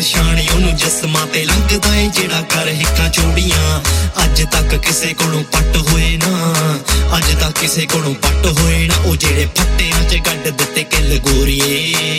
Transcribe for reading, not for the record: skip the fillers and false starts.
ਨਿਸ਼ਾਨ ਉਹਨੂੰ ਜਸਮਾਂ ਤੇ ਲੰਘਦਾ ਏ ਜਿਹੜਾ ਕਰ ਹਿੱਕਾਂ ਚੋੜੀਆਂ ਅੱਜ ਤੱਕ ਕਿਸੇ ਕੋਲੋਂ ਪੱਟ ਹੋਏ ਨਾ ਅੱਜ ਤੱਕ ਕਿਸੇ ਕੋਲੋਂ ਪੱਟ ਹੋਏ ਨਾ ਉਹ ਜਿਹੜੇ ਫੱਟਿਆਂ 'ਚ ਗੱਡ ਦਿੱਤੇ ਕਿੱਲ ਗੋਰੀਏ